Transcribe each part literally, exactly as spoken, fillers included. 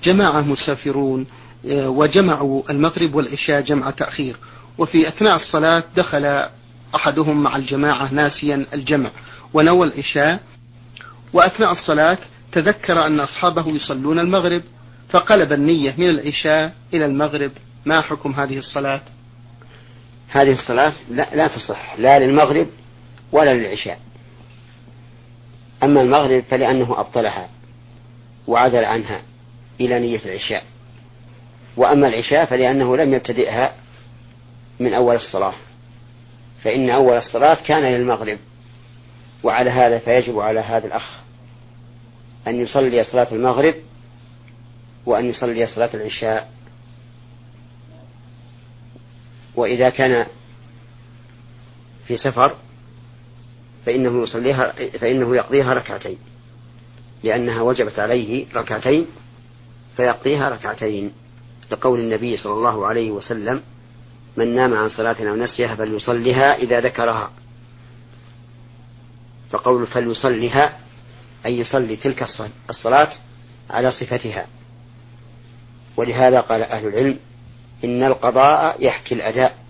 جماعة مسافرون وجمعوا المغرب والعشاء جمع تأخير، وفي أثناء الصلاة دخل أحدهم مع الجماعة ناسيا الجمع ونوى العشاء، وأثناء الصلاة تذكر أن أصحابه يصلون المغرب فقلب النية من العشاء إلى المغرب، ما حكم هذه الصلاة؟ هذه الصلاة لا, لا تصح لا للمغرب ولا للعشاء. أما المغرب فلأنه أبطلها وعدل عنها إلى نية العشاء، وأما العشاء فلأنه لم يبتدئها من أول الصلاة، فإن أول الصلاة كان للمغرب. وعلى هذا فيجب على هذا الأخ أن يصلي صلاة المغرب وأن يصلي صلاة العشاء. وإذا كان في سفر فإنه يصليها فإنه يقضيها ركعتين، لأنها وجبت عليه ركعتين فيقضيها ركعتين، لقول النبي صلى الله عليه وسلم: من نام عن صلاة أو نسيها فليصليها إذا ذكرها. فقول فليصليها أي يصلي تلك الصلاة على صفتها. ولهذا قال أهل العلم: إن القضاء يحكي الأداء،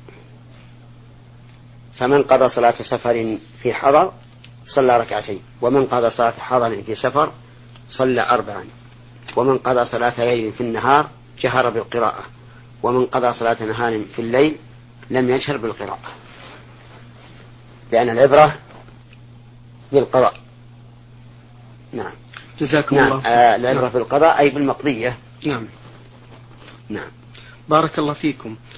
فمن قضى صلاة سفر في حضر صلى ركعتين، ومن قضى صلاة حضر في سفر صلى أربعا، ومن قضى صلاة ليل في النهار جهر بالقراءة، ومن قضى صلاة نهار في الليل لم يجهر بالقراءة، لأن العبرة بالقضاء. نعم. جزاكم نعم. الله. آه العبرة بالقضاء أي بالمقضية. نعم. نعم. بارك الله فيكم.